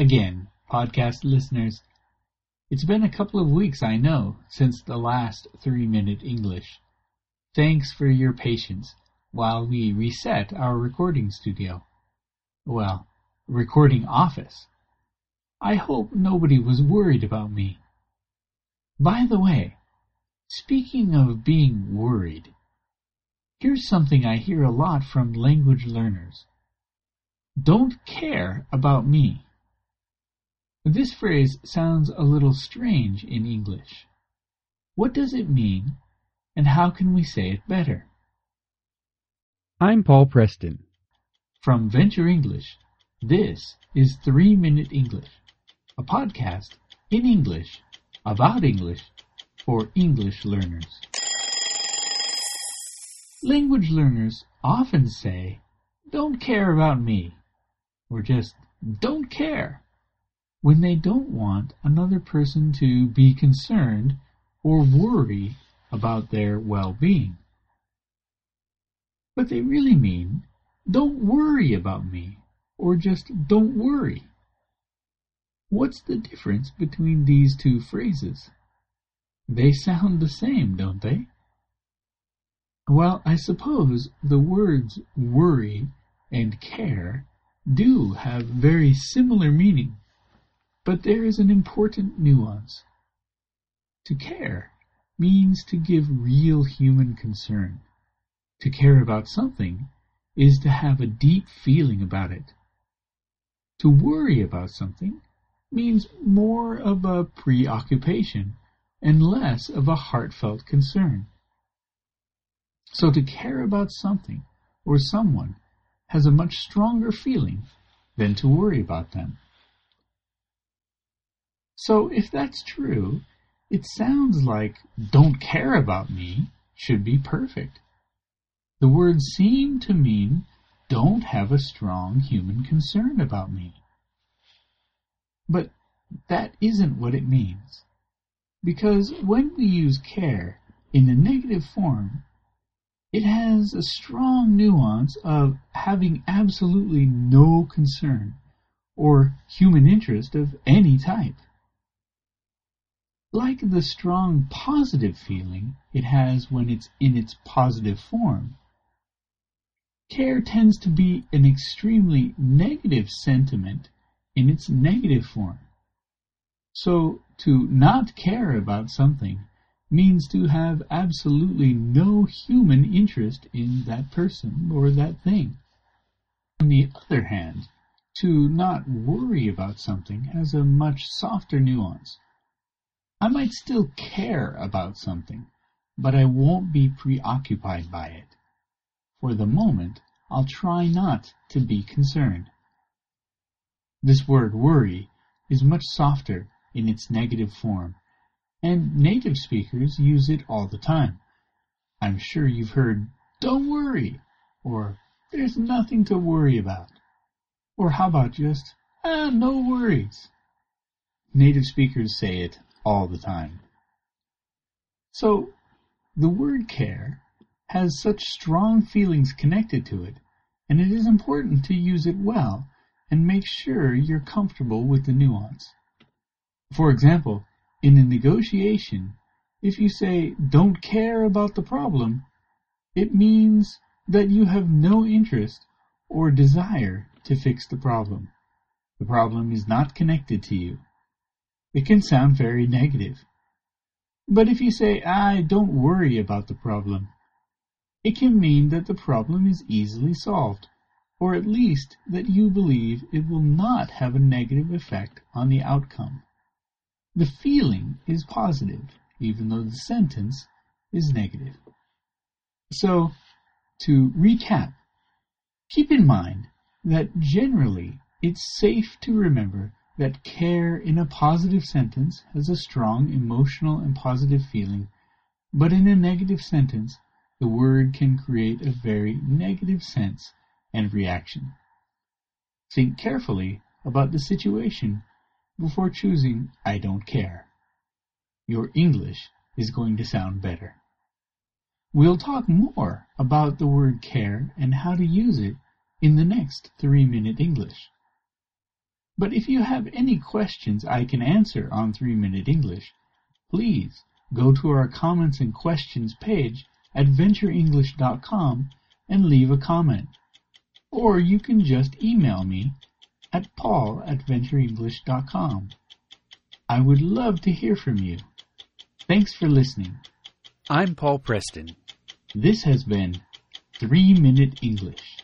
again, podcast listeners. It's been a couple of weeks, I know, since the last 3-Minute English. Thanks for your patience while we reset our recording studio. Well, recording office. I hope nobody was worried about me. By the way, speaking of being worried, here's something I hear a lot from language learners. Don't care about me. This phrase sounds a little strange in English. What does it mean, and how can we say it better? I'm Paul Preston. From Venture English, this is 3-Minute English, a podcast in English about English for English learners. Language learners often say, "Don't care about me," or just "don't care," when they don't want another person to be concerned or worry about their well-being. But they really mean, "Don't worry about me," or just "don't worry." What's the difference between these two phrases? They sound the same, don't they? Well, I suppose the words worry and care do have very similar meaning, but there is an important nuance. To care means to give real human concern. To care about something is to have a deep feeling about it. To worry about something means more of a preoccupation and less of a heartfelt concern. So to care about something or someone has a much stronger feeling than to worry about them. So if that's true, it sounds like "don't care about me" should be perfect. The words seem to mean don't have a strong human concern about me. But that isn't what it means. Because when we use care in the negative form, it has a strong nuance of having absolutely no concern or human interest of any type. Like the strong positive feeling it has when it's in its positive form, care tends to be an extremely negative sentiment in its negative form. So to not care about something means to have absolutely no human interest in that person or that thing. On the other hand, to not worry about something has a much softer nuance. I might still care about something, but I won't be preoccupied by it. For the moment, I'll try not to be concerned. This word worry is much softer in its negative form, and native speakers use it all the time. I'm sure you've heard, "Don't worry," or "There's nothing to worry about." Or how about just, "No worries." Native speakers say it all the time. So, the word care has such strong feelings connected to it, and it is important to use it well and make sure you're comfortable with the nuance. For example, in a negotiation, if you say "don't care about the problem," it means that you have no interest or desire to fix the problem. The problem is not connected to you. It can sound very negative. But if you say, "don't worry about the problem," it can mean that the problem is easily solved, or at least that you believe it will not have a negative effect on the outcome. The feeling is positive, even though the sentence is negative. So, to recap, keep in mind that generally it's safe to remember that care in a positive sentence has a strong emotional and positive feeling, but in a negative sentence, the word can create a very negative sense and reaction. Think carefully about the situation before choosing "I don't care." Your English is going to sound better. We'll talk more about the word care and how to use it in the next 3-Minute English. But if you have any questions I can answer on 3-Minute English, please go to our comments and questions page at ventureenglish.com and leave a comment. Or you can just email me at paul@ventureenglish.com. I would love to hear from you. Thanks for listening. I'm Paul Preston. This has been 3-Minute English.